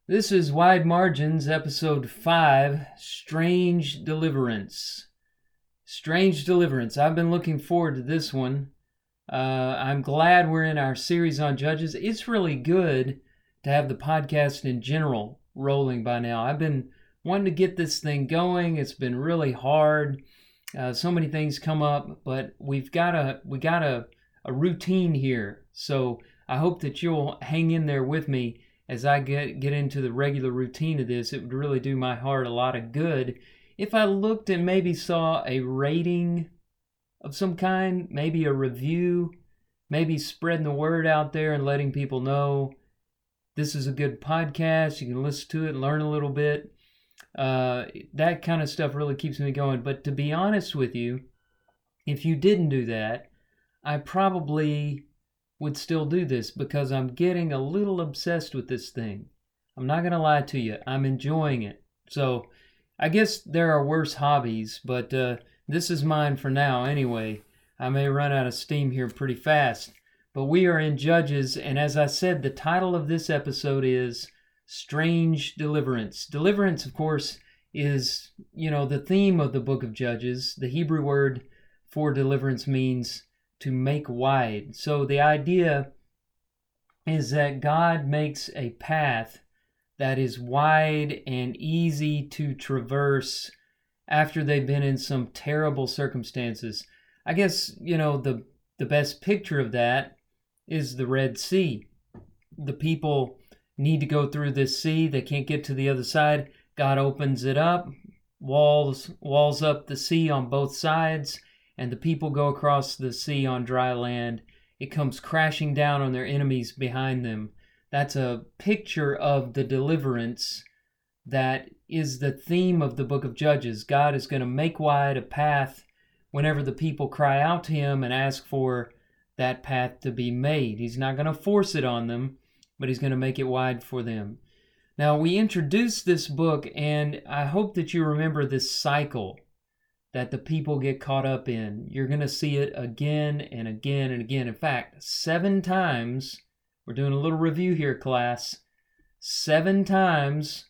This is Wide Margins, Episode 5, Strange Deliverance. Strange Deliverance. I've been looking forward to this one. I'm glad we're in our series on Judges. It's really good to have the podcast in general rolling by now. I've been wanting to get this thing going. It's been really hard. So many things come up, but we got a routine here. So I hope that you'll hang in there with me as I get into the regular routine of this. It would really do my heart a lot of good if I looked and maybe saw a rating of some kind, maybe a review, maybe spreading the word out there and letting people know this is a good podcast. You can listen to it and learn a little bit. That kind of stuff really keeps me going. But to be honest with you, if you didn't do that, I probably would still do this because I'm getting a little obsessed with this thing. I'm not going to lie to you. I'm enjoying it. So I guess there are worse hobbies, but this is mine for now anyway. I may run out of steam here pretty fast. But we are in Judges, and as I said, the title of this episode is Strange Deliverance. Deliverance, of course, is, the theme of the book of Judges. The Hebrew word for deliverance means to make wide. So the idea is that God makes a path that is wide and easy to traverse after they've been in some terrible circumstances. I guess, the best picture of that is the Red Sea. The people need to go through this sea. They can't get to the other side. God opens it up, walls up the sea on both sides, and the people go across the sea on dry land. It comes crashing down on their enemies behind them. That's a picture of the deliverance that is the theme of the book of Judges. God is going to make wide a path whenever the people cry out to him and ask for that path to be made. He's not going to force it on them, but he's going to make it wide for them. Now, we introduced this book, and I hope that you remember this cycle that the people get caught up in. You're going to see it again and again and again. In fact, 7 times, we're doing a little review here, class. 7 times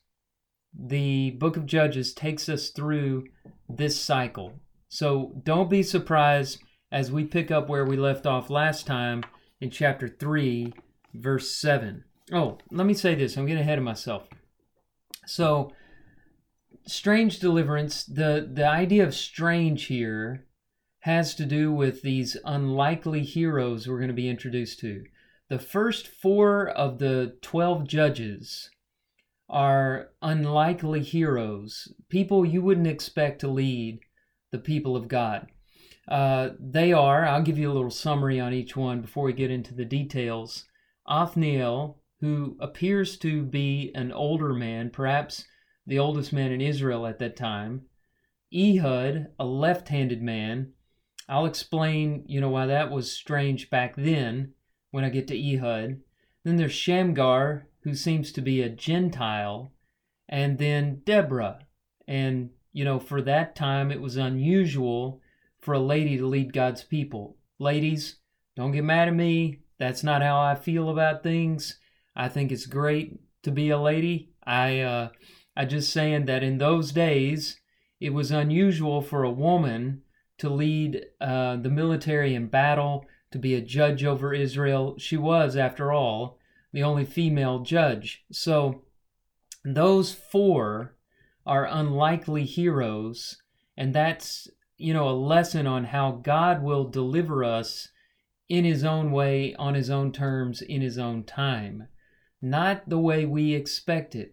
the book of Judges takes us through this cycle. So don't be surprised as we pick up where we left off last time in chapter 3, verse 7. Oh, let me say this. I'm getting ahead of myself. So, strange deliverance, the idea of strange here has to do with these unlikely heroes we're going to be introduced to. The first 4 of the 12 judges are unlikely heroes, people you wouldn't expect to lead the people of God. They are, I'll give you a little summary on each one before we get into the details. Othniel, who appears to be an older man, perhaps the oldest man in Israel at that time. Ehud, a left-handed man. I'll explain, why that was strange back then when I get to Ehud. Then there's Shamgar, who seems to be a Gentile. And then Deborah. And, for that time, it was unusual for a lady to lead God's people. Ladies, don't get mad at me. That's not how I feel about things. I think it's great to be a lady. I just saying that in those days, it was unusual for a woman to lead the military in battle, to be a judge over Israel. She was, after all, the only female judge. So those 4 are unlikely heroes, and that's, a lesson on how God will deliver us in his own way, on his own terms, in his own time. Not the way we expect it.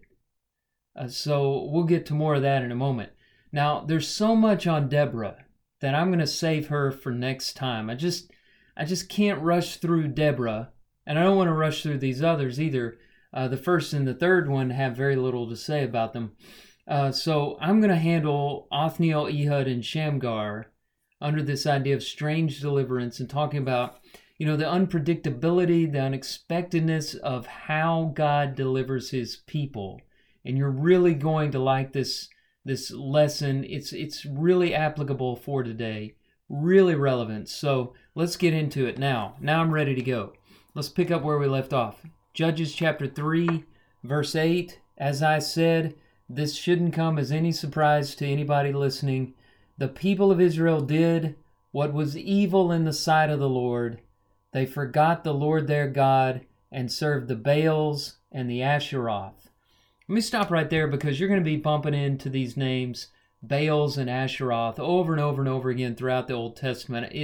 So we'll get to more of that in a moment. Now, there's so much on Deborah that I'm going to save her for next time. I just can't rush through Deborah, and I don't want to rush through these others either. The first and the third one have very little to say about them. So I'm going to handle Othniel, Ehud, and Shamgar under this idea of strange deliverance and talking about, the unpredictability, the unexpectedness of how God delivers his people. And you're really going to like this lesson. It's really applicable for today, really relevant. So let's get into it now. Now I'm ready to go. Let's pick up where we left off. Judges chapter 3, verse 8 As I said, this shouldn't come as any surprise to anybody listening. The people of Israel did what was evil in the sight of the Lord. They forgot the Lord their God and served the Baals and the Asheroth. Let me stop right there because you're going to be bumping into these names, Baals and Asheroth, over and over and over again throughout the Old Testament.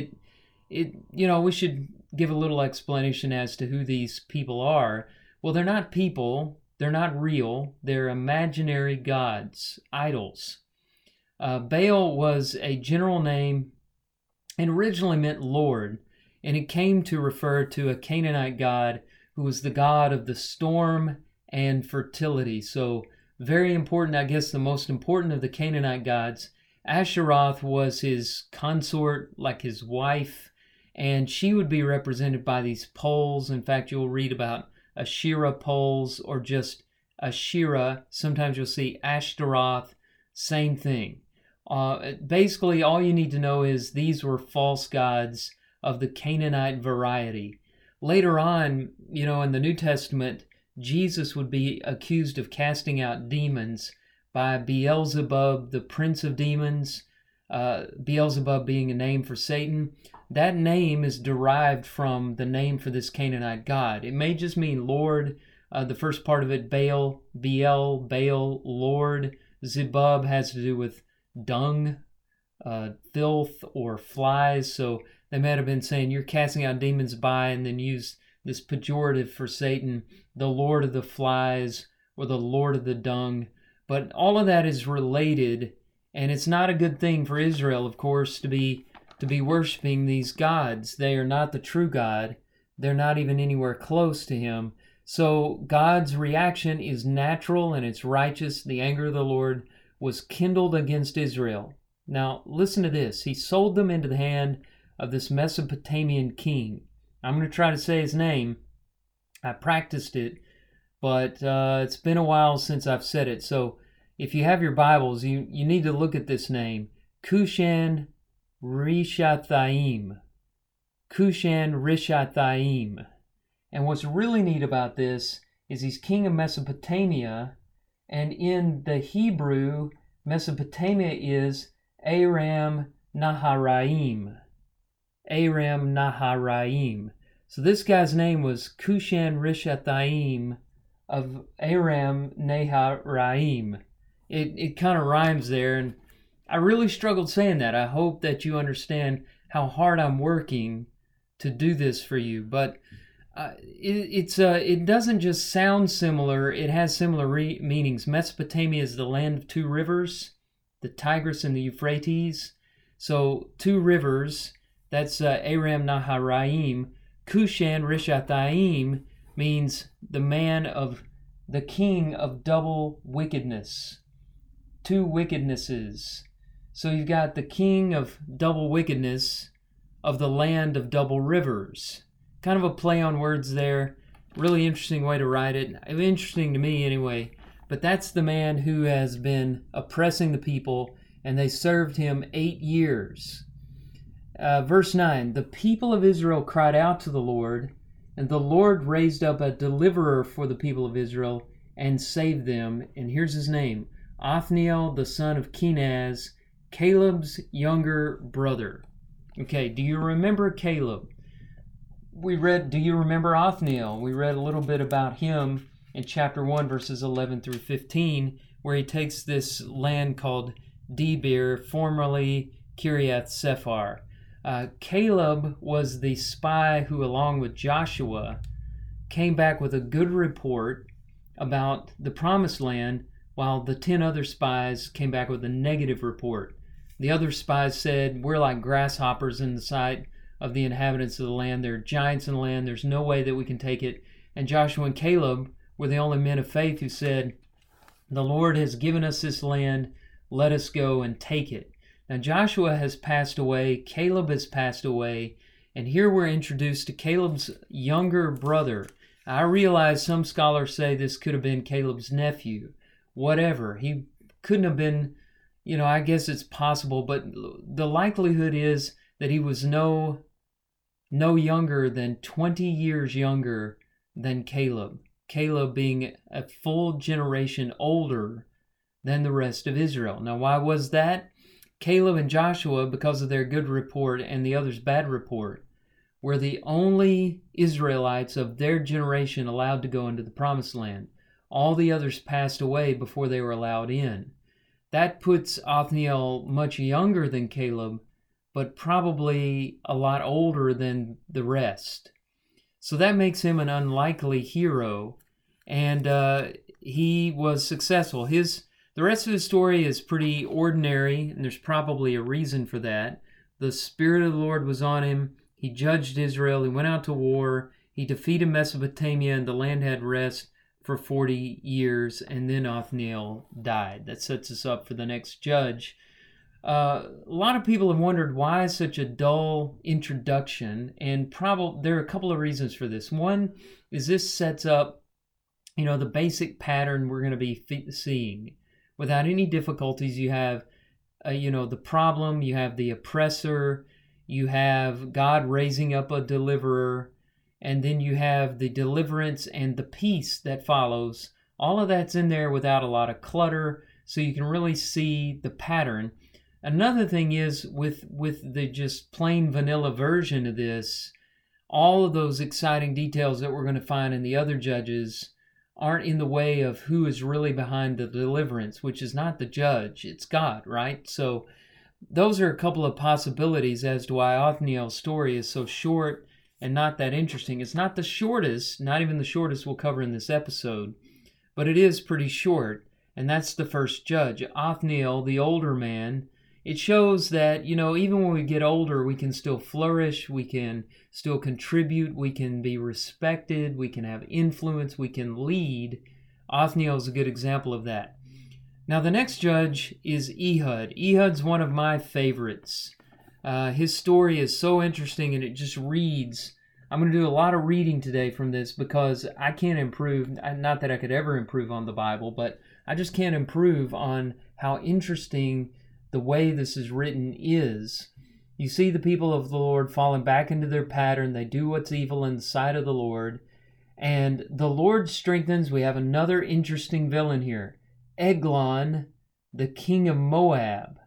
We should give a little explanation as to who these people are. Well, they're not people. They're not real. They're imaginary gods, idols. Baal was a general name and originally meant Lord, and it came to refer to a Canaanite god who was the god of the storm and fertility. So very important, I guess the most important of the Canaanite gods. Asheroth was his consort, like his wife, and she would be represented by these poles. In fact, you'll read about Asherah poles or just Asherah. Sometimes you'll see Ashtaroth, same thing. Basically, all you need to know is these were false gods of the Canaanite variety. Later on, in the New Testament, Jesus would be accused of casting out demons by Beelzebub, the prince of demons, Beelzebub being a name for Satan. That name is derived from the name for this Canaanite god. It may just mean Lord. The first part of it, Baal, Lord. Zebub has to do with dung, filth, or flies. So they might have been saying you're casting out demons by, and then use this pejorative for Satan, the Lord of the flies or the Lord of the dung. But all of that is related, and it's not a good thing for Israel, of course, to be worshiping these gods. They are not the true God. They're not even anywhere close to him. So God's reaction is natural and it's righteous. The anger of the Lord was kindled against Israel. Now, listen to this. He sold them into the hand of this Mesopotamian king. I'm going to try to say his name. I practiced it, but it's been a while since I've said it. So if you have your Bibles, you need to look at this name. Cushan Rishathaim. Cushan Rishathaim. And what's really neat about this is he's king of Mesopotamia, and in the Hebrew, Mesopotamia is Aram Naharaim. Aram Naharaim. So this guy's name was Cushan Rishathaim of Aram Naharaim. It kind of rhymes there, and I really struggled saying that. I hope that you understand how hard I'm working to do this for you. But it doesn't just sound similar. It has similar meanings. Mesopotamia is the land of two rivers, the Tigris and the Euphrates. So two rivers, that's Aram Naharaim. Cushan Rishathaim means the king of double wickedness. Two wickednesses. So you've got the king of double wickedness of the land of double rivers. Kind of a play on words there. Really interesting way to write it. Interesting to me anyway. But that's the man who has been oppressing the people, and they served him 8 years. Verse 9, the people of Israel cried out to the Lord, and the Lord raised up a deliverer for the people of Israel and saved them. And here's his name, Othniel, the son of Kenaz, Caleb's younger brother. Okay, do you remember Caleb? Do you remember Othniel? We read a little bit about him in chapter 1, verses 11 through 15, where he takes this land called Debir, formerly Kiriath Sephar. Caleb was the spy who, along with Joshua, came back with a good report about the promised land, while the 10 other spies came back with a negative report. The other spies said, we're like grasshoppers in the sight of the inhabitants of the land. There are giants in the land. There's no way that we can take it. And Joshua and Caleb were the only men of faith who said, the Lord has given us this land. Let us go and take it. Now Joshua has passed away. Caleb has passed away. And here we're introduced to Caleb's younger brother. I realize some scholars say this could have been Caleb's nephew. Whatever. He couldn't have been, I guess it's possible, but the likelihood is that he was no younger than 20 years younger than Caleb. Caleb being a full generation older than the rest of Israel. Now, why was that? Caleb and Joshua, because of their good report and the others' bad report, were the only Israelites of their generation allowed to go into the promised land. All the others passed away before they were allowed in. That puts Othniel much younger than Caleb, but probably a lot older than the rest. So that makes him an unlikely hero, and he was successful. The rest of his story is pretty ordinary, and there's probably a reason for that. The Spirit of the Lord was on him. He judged Israel. He went out to war. He defeated Mesopotamia, and the land had rest for 40 years, and then Othniel died. That sets us up for the next judge. A lot of people have wondered why such a dull introduction, and there are a couple of reasons for this. One is this sets up, the basic pattern we're going to be seeing. Without any difficulties, you have, the problem, you have the oppressor, you have God raising up a deliverer, and then you have the deliverance and the peace that follows. All of that's in there without a lot of clutter, so you can really see the pattern. Another thing is, with the just plain vanilla version of this, all of those exciting details that we're going to find in the other judges aren't in the way of who is really behind the deliverance, which is not the judge, it's God, right? So those are a couple of possibilities as to why Othniel's story is so short and not that interesting. It's not the shortest, not even the shortest we'll cover in this episode, but it is pretty short, and that's the first judge. Othniel, the older man. It shows that, even when we get older, we can still flourish, we can still contribute, we can be respected, we can have influence, we can lead. Othniel is a good example of that. Now, the next judge is Ehud. Ehud's one of my favorites. His story is so interesting, and it just reads. I'm going to do a lot of reading today from this because I can't improve, not that I could ever improve on the Bible, but I just can't improve on how interesting the way this is written is. You see the people of the Lord falling back into their pattern. They do what's evil in the sight of the Lord. And the Lord strengthens. We have another interesting villain here. Eglon, the king of Moab,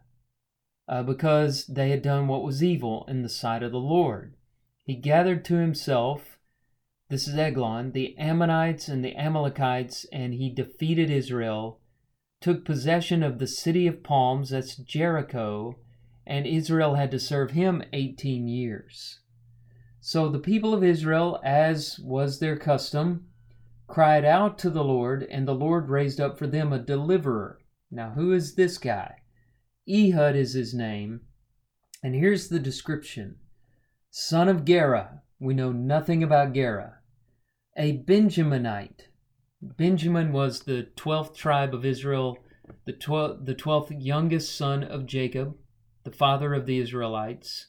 because they had done what was evil in the sight of the Lord. He gathered to himself, this is Eglon, the Ammonites and the Amalekites, and he defeated Israel, took possession of the city of palms, that's Jericho, and Israel had to serve him 18 years. So the people of Israel, as was their custom, cried out to the Lord, and the Lord raised up for them a deliverer. Now, who is this guy? Ehud is his name, and here's the description. Son of Gera. We know nothing about Gera. A Benjaminite. Benjamin was the 12th tribe of Israel, the 12th youngest son of Jacob, the father of the Israelites.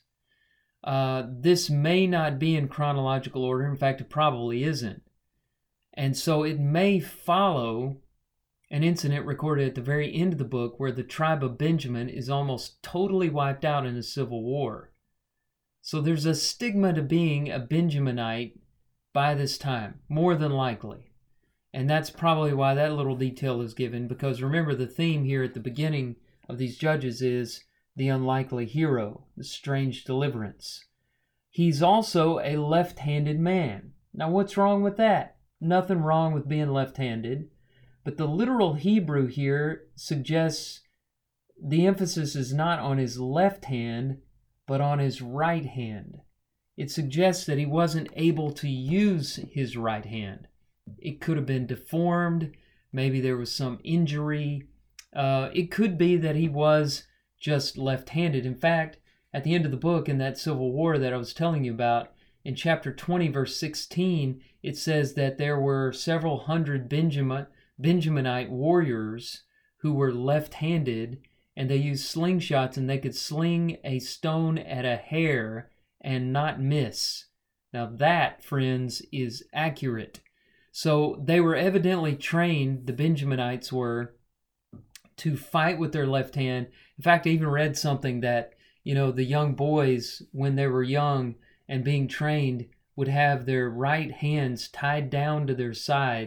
This may not be in chronological order. In fact, it probably isn't. And so it may follow an incident recorded at the very end of the book where the tribe of Benjamin is almost totally wiped out in a civil war. So there's a stigma to being a Benjaminite by this time, more than likely. And that's probably why that little detail is given, because remember the theme here at the beginning of these judges is the unlikely hero, the strange deliverance. He's also a left-handed man. Now what's wrong with that? Nothing wrong with being left-handed, but the literal Hebrew here suggests the emphasis is not on his left hand, but on his right hand. It suggests that he wasn't able to use his right hand. It could have been deformed. Maybe there was some injury. It could be that he was just left-handed. In fact, at the end of the book, in that civil war that I was telling you about, in chapter 20, verse 16, it says that there were several hundred Benjaminite warriors who were left-handed, and they used slingshots, and they could sling a stone at a hair and not miss. Now that, friends, is accurate. So they were evidently trained, the Benjaminites were, to fight with their left hand. In fact, I even read something that, the young boys, when they were young and being trained, would have their right hands tied down to their side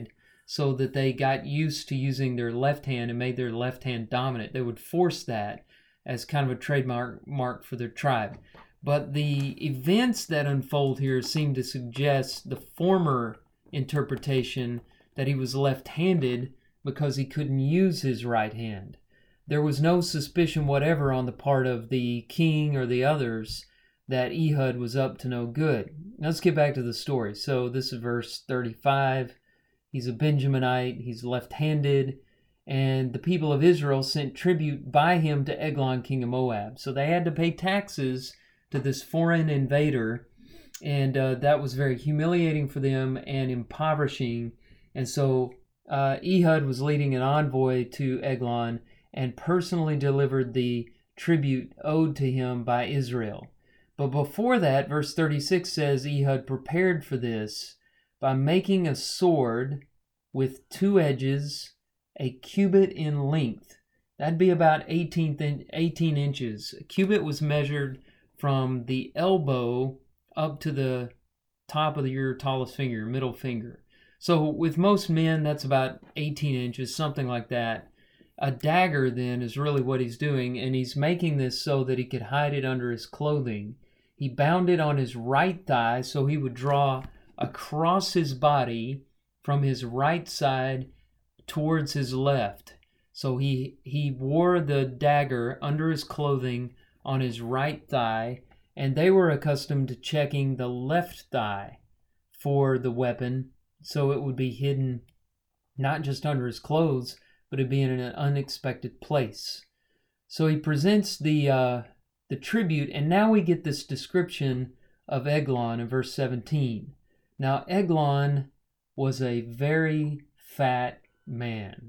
so that they got used to using their left hand and made their left hand dominant. They would force that as kind of a trademark for their tribe. But the events that unfold here seem to suggest the former interpretation, that he was left-handed because he couldn't use his right hand. There was no suspicion whatever on the part of the king or the others that Ehud was up to no good. Now let's get back to the story. So this is verse 35. He's a Benjaminite. He's left-handed. And the people of Israel sent tribute by him to Eglon, king of Moab. So they had to pay taxes to this foreign invader. And that was very humiliating for them and impoverishing. And so Ehud was leading an envoy to Eglon and personally delivered the tribute owed to him by Israel. But before that, verse 36 says Ehud prepared for this by making a sword with 2 edges, a cubit in length. That'd be about 18 inches. A cubit was measured from the elbow up to the top of your tallest finger, your middle finger. So with most men, that's about 18 inches, something like that. A dagger then is really what he's doing, and he's making this so that he could hide it under his clothing. He bound it on his right thigh so he would draw across his body from his right side towards his left. So he wore the dagger under his clothing on his right thigh, and they were accustomed to checking the left thigh for the weapon, so it would be hidden not just under his clothes, but it'd be in an unexpected place. So he presents the tribute, and now we get this description of Eglon in verse 17. Now Eglon was a very fat man,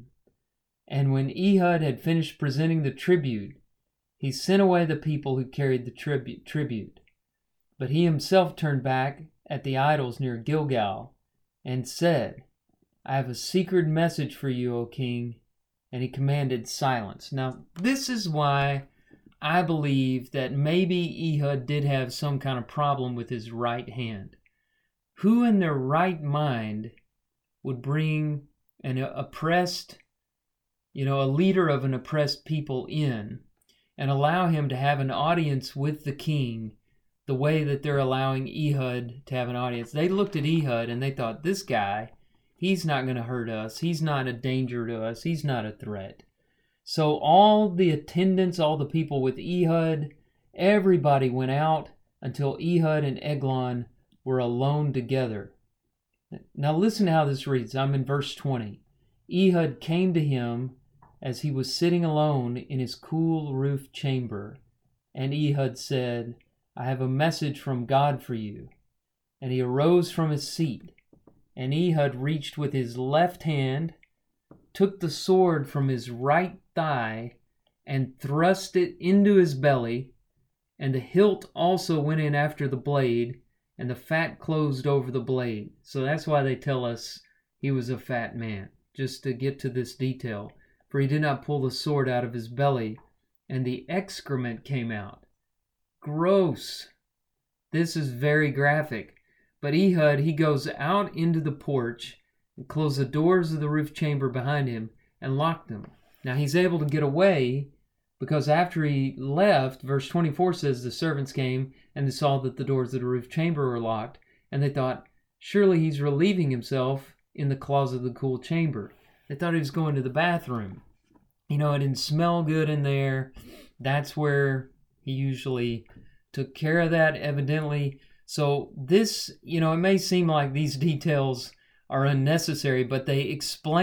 and when Ehud had finished presenting the tribute, he sent away the people who carried the tribute. But he himself turned back at the idols near Gilgal and said, I have a secret message for you, O king. And he commanded silence. Now, this is why I believe that maybe Ehud did have some kind of problem with his right hand. Who in their right mind would bring an oppressed, a leader of an oppressed people in and allow him to have an audience with the king the way that they're allowing Ehud to have an audience? They looked at Ehud and they thought, this guy, he's not going to hurt us. He's not a danger to us. He's not a threat. So all the attendants, all the people with Ehud, everybody went out until Ehud and Eglon were alone together. Now listen to how this reads. I'm in verse 20. Ehud came to him as he was sitting alone in his cool roof chamber. And Ehud said, I have a message from God for you. And he arose from his seat. And Ehud reached with his left hand, took the sword from his right thigh, and thrust it into his belly, and the hilt also went in after the blade, and the fat closed over the blade. So that's why they tell us he was a fat man, just to get to this detail. For he did not pull the sword out of his belly, and the excrement came out. Gross. This is very graphic. But Ehud, he goes out into the porch and closed the doors of the roof chamber behind him and locked them. Now he's able to get away because after he left, verse 24 says the servants came and they saw that the doors of the roof chamber were locked, and they thought, surely he's relieving himself in the closet of the cool chamber. They thought he was going to the bathroom. It didn't smell good in there. That's where he usually took care of that, evidently. So this, it may seem like these details are unnecessary, but they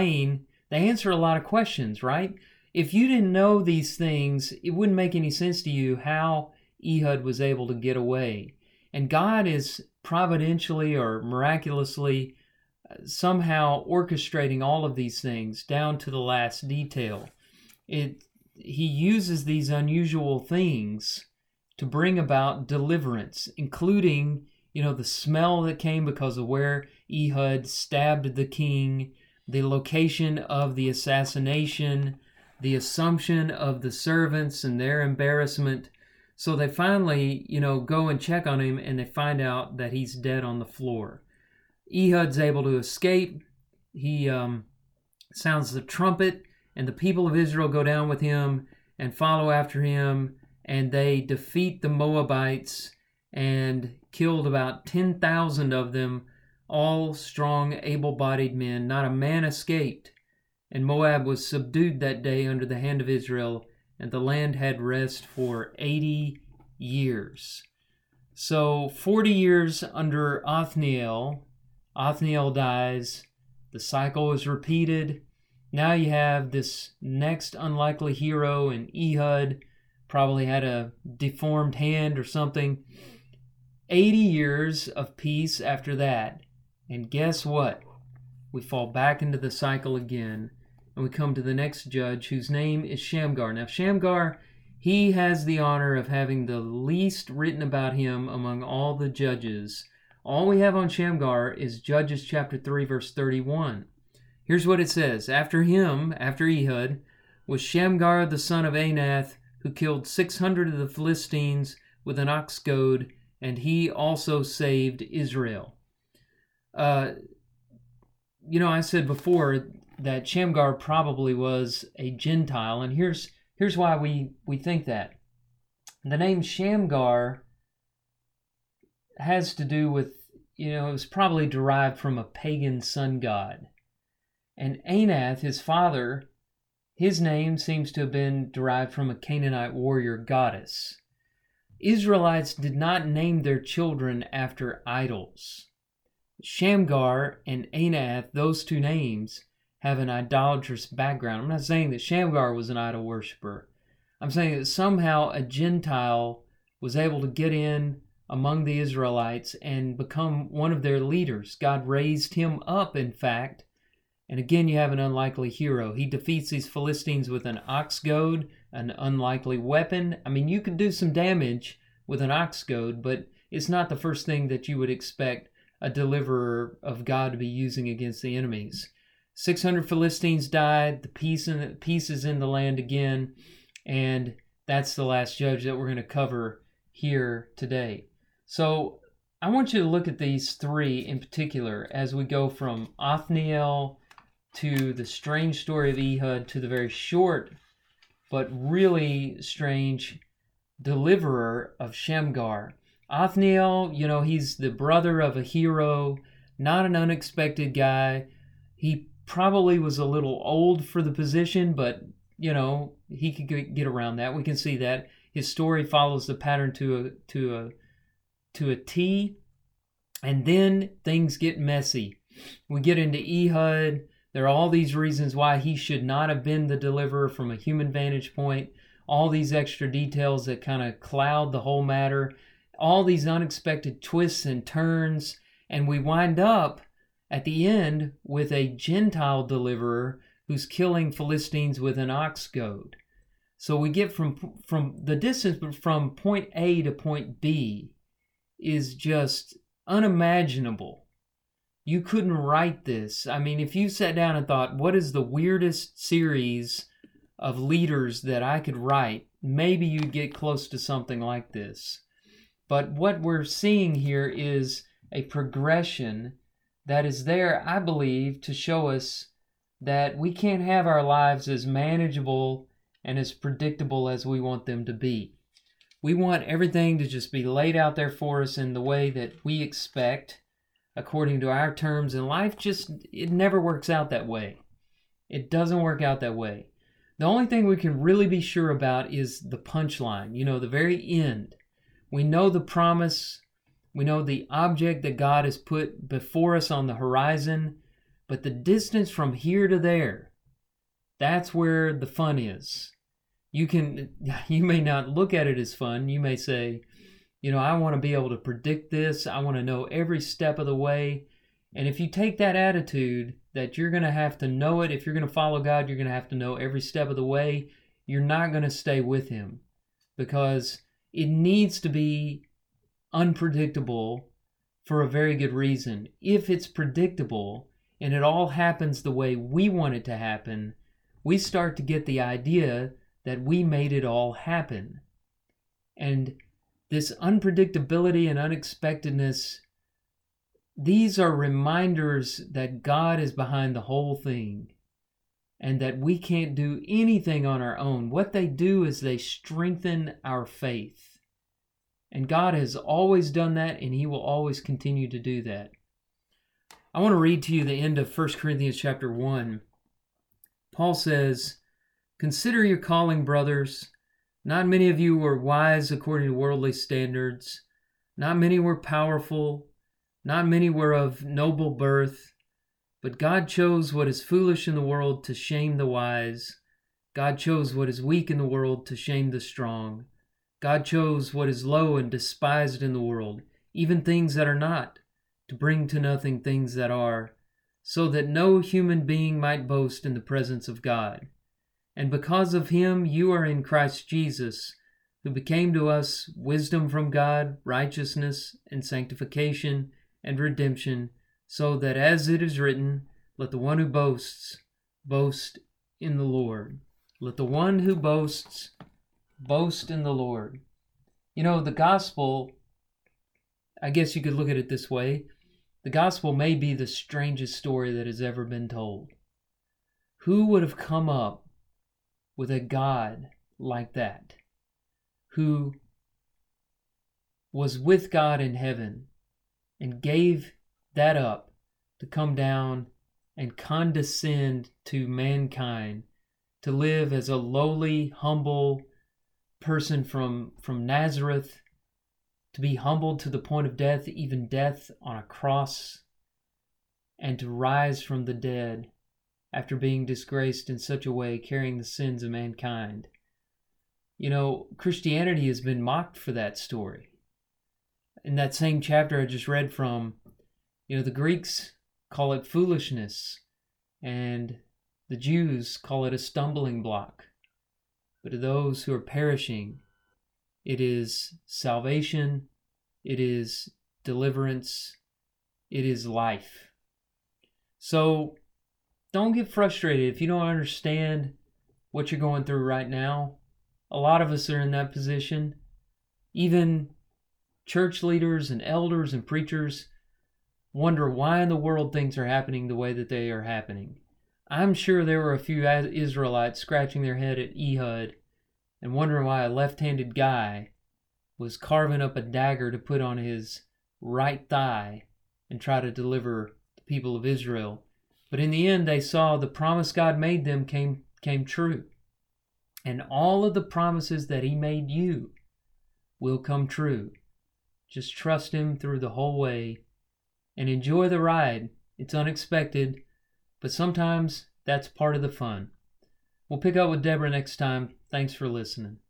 answer a lot of questions, right? If you didn't know these things, it wouldn't make any sense to you how Ehud was able to get away. And God is providentially or miraculously somehow orchestrating all of these things down to the last detail. He uses these unusual things to bring about deliverance, including, the smell that came because of where Ehud stabbed the king, the location of the assassination, the assumption of the servants and their embarrassment. So they finally, go and check on him, and they find out that he's dead on the floor. Ehud's able to escape. he sounds the trumpet, and the people of Israel go down with him and follow after him, and they defeat the Moabites and killed about 10,000 of them, all strong, able-bodied men. Not a man escaped. And Moab was subdued that day under the hand of Israel, and the land had rest for 80 years. So 40 years under Othniel. Othniel dies. The cycle is repeated. Now you have this next unlikely hero in Ehud. Probably had a deformed hand or something. 80 years of peace after that. And guess what? We fall back into the cycle again. And we come to the next judge, whose name is Shamgar. Now, Shamgar, he has the honor of having the least written about him among all the judges. All we have on Shamgar is Judges chapter 3, verse 31. Here's what it says. After him, after Ehud, was Shamgar the son of Anath, who killed 600 of the Philistines with an ox goad, and he also saved Israel. I said before that Shamgar probably was a Gentile, and here's why we think that. The name Shamgar has to do with, it was probably derived from a pagan sun god. And Anath, his father, his name seems to have been derived from a Canaanite warrior goddess. Israelites did not name their children after idols. Shamgar and Anath, those two names, have an idolatrous background. I'm not saying that Shamgar was an idol worshiper. I'm saying that somehow a Gentile was able to get in among the Israelites and become one of their leaders. God raised him up, in fact. And again, you have an unlikely hero. He defeats these Philistines with an ox goad, an unlikely weapon. I mean, you could do some damage with an ox goad, but it's not the first thing that you would expect a deliverer of God to be using against the enemies. 600 Philistines died. The peace is in the land again. And that's the last judge that we're going to cover here today. So I want you to look at these three in particular as we go from Othniel to the strange story of Ehud to the very short but really strange deliverer of Shamgar. Othniel, he's the brother of a hero, not an unexpected guy. He probably was a little old for the position, but, he could get around that. We can see that. His story follows the pattern to a T, and then things get messy. We get into Ehud. There are all these reasons why he should not have been the deliverer from a human vantage point, all these extra details that kind of cloud the whole matter, all these unexpected twists and turns, and we wind up at the end with a Gentile deliverer who's killing Philistines with an ox goad. So we get from the distance from point A to point B is just unimaginable. You couldn't write this. I mean, if you sat down and thought, what is the weirdest series of leaders that I could write, maybe you'd get close to something like this. But what we're seeing here is a progression that is there, I believe, to show us that we can't have our lives as manageable and as predictable as we want them to be. We want everything to just be laid out there for us in the way that we expect, according to our terms, and life it never works out that way. It doesn't work out that way. The only thing we can really be sure about is the punchline, the very end. We know the promise, we know the object that God has put before us on the horizon, but the distance from here to there, that's where the fun is. You may not look at it as fun. You may say, I want to be able to predict this. I want to know every step of the way. And if you take that attitude that you're going to have to know it, if you're going to follow God, you're going to have to know every step of the way, you're not going to stay with him, because it needs to be unpredictable for a very good reason. If it's predictable and it all happens the way we want it to happen, we start to get the idea that we made it all happen. And this unpredictability and unexpectedness these are reminders that God is behind the whole thing and that we can't do anything on our own. What they do is they strengthen our faith. And God has always done that, and He will always continue to do that. I want to read to you the end of 1 Corinthians chapter 1. Paul says, "Consider your calling, brothers. Not many of you were wise according to worldly standards. Not many were powerful. Not many were of noble birth. But God chose what is foolish in the world to shame the wise. God chose what is weak in the world to shame the strong. God chose what is low and despised in the world, even things that are not, to bring to nothing things that are, so that no human being might boast in the presence of God. And because of Him you are in Christ Jesus, who became to us wisdom from God, righteousness and sanctification and redemption, so that as it is written, let the one who boasts, boast in the Lord." Let the one who boasts, boast in the Lord. You know, the gospel, I guess you could look at it this way. The gospel may be the strangest story that has ever been told. Who would have come up with a God like that, who was with God in heaven and gave that up to come down and condescend to mankind, to live as a lowly, humble person from Nazareth, to be humbled to the point of death, even death on a cross, and to rise from the dead after being disgraced in such a way, carrying the sins of mankind. You know, Christianity has been mocked for that story. In that same chapter I just read from, you know, the Greeks call it foolishness, and the Jews call it a stumbling block. But to those who are perishing, it is salvation, it is deliverance, it is life. So don't get frustrated if you don't understand what you're going through right now. A lot of us are in that position. Even church leaders and elders and preachers wonder why in the world things are happening the way that they are happening. I'm sure there were a few Israelites scratching their head at Ehud and wondering why a left-handed guy was carving up a dagger to put on his right thigh and try to deliver the people of Israel. But in the end, they saw the promise God made them came true. And all of the promises that He made you will come true. Just trust Him through the whole way and enjoy the ride. It's unexpected, but sometimes that's part of the fun. We'll pick up with Deborah next time. Thanks for listening.